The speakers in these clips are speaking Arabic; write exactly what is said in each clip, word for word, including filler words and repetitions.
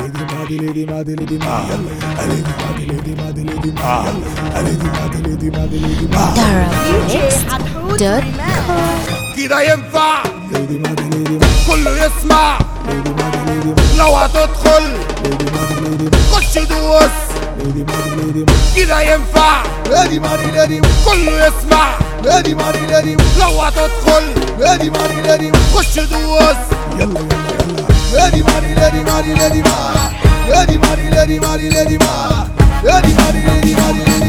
كده ينفع كله يسمع لو هتدخل خش دوس كده ينفع كله يسمع لو هتدخل خش دوس Lady Mari, Lady Mari, Lady Mari, Lady Mari, Lady Mari, Lady Mari, Lady Mari, Lady Mari, Lady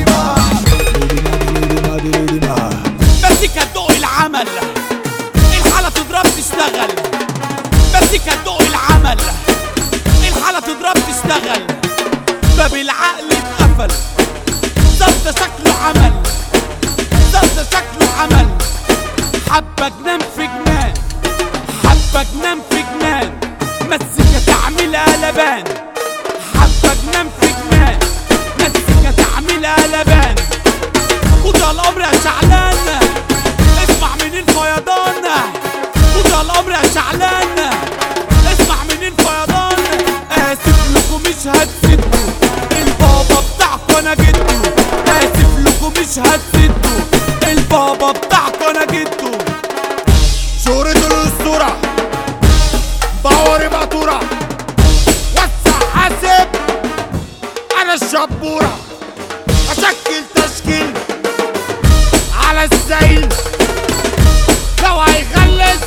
Mari, Lady Mari. مزيكا تدوق العمل، الحالة تضرب تشتغل. مزيكا تدوق العمل، الحالة تضرب تشتغل. باب العقل اتقفل، ده شكله عمل، ده شكله عمل. حبة جنان في جنان، حبة جنان في جنان. مزيكا تعمل قلبان، حبة جنان في جنان. مزيكا تعمل قلبان. خد الأمر يا شعلان، اسمع من الفيضان. خد الأمر يا شعلان، اسمع من الفيضان. آسف لكم مش هتسدوا البابا بتاعكوا أنا جدو. آسف لكم مش هتسدوا البابا بتاعكوا أنا جدو. شهرة الأسطورة باوري بطورة، وسع حاسب أنا الشبورة. أشكل تشكيل على السيل، لو هيخلص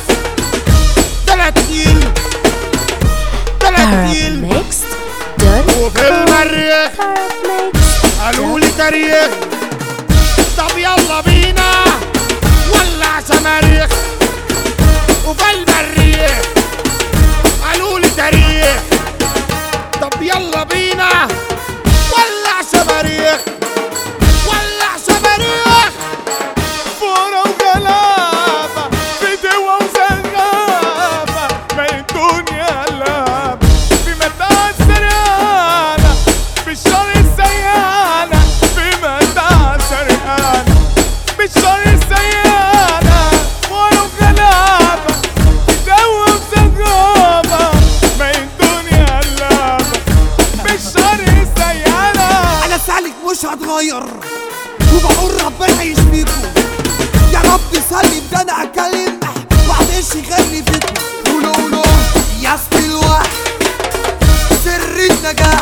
تلاتين تلاتين. وفي المريخ قالولي تاريخ، طب يلا بينا ولع شماريخ. وفي المريخ قالولي تاريخ، طب يلا بينا ولع شماريخ. ولع شماريخ. فورة وغلابة، بدوة وزغابة، ما الدنيا لعبة في متاع السرقانة، بالشر السيانة في متاع السرقانة، بالشر السيانة. فورة وغلابة، بدوة وزغابة، ما الدنيا لعبة بالشر السيانة. أنا سالك مش هتغير، وبقول ربنا يشفيكوا يا رب. سلم ده انا هتكلم وهتعيش يغني فيكوا. قولوا قولوا يا سلوى سر النجاح،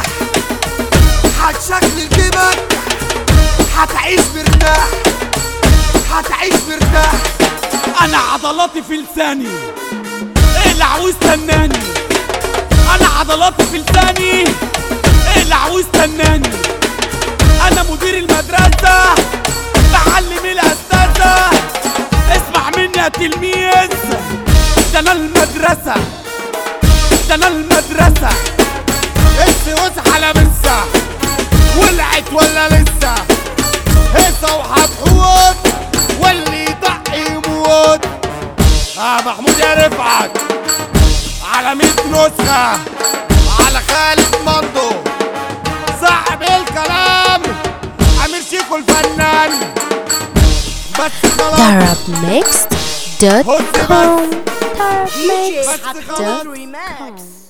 هتشكل جيبك هتعيش مرتاح، هتعيش مرتاح. انا عضلاتي في لساني اقلع واستناني. انا عضلاتي في لساني اقلع واستناني. انا مدير المدرسة بعلم الأستاذة، اسمع مني يا تلميذ. ده انا المدرسة، ده انا المدرسة. السوس على مسا ولعت ولا لسه؟ هيصة وهتحوط واللي يطق يموت. اه محمود يا رفعت على ميت نسخة، على خالد مندو صاحب الكلام، أمير شيكو الفنان. بس خلاص Arabmixed dot com. بس خلاص.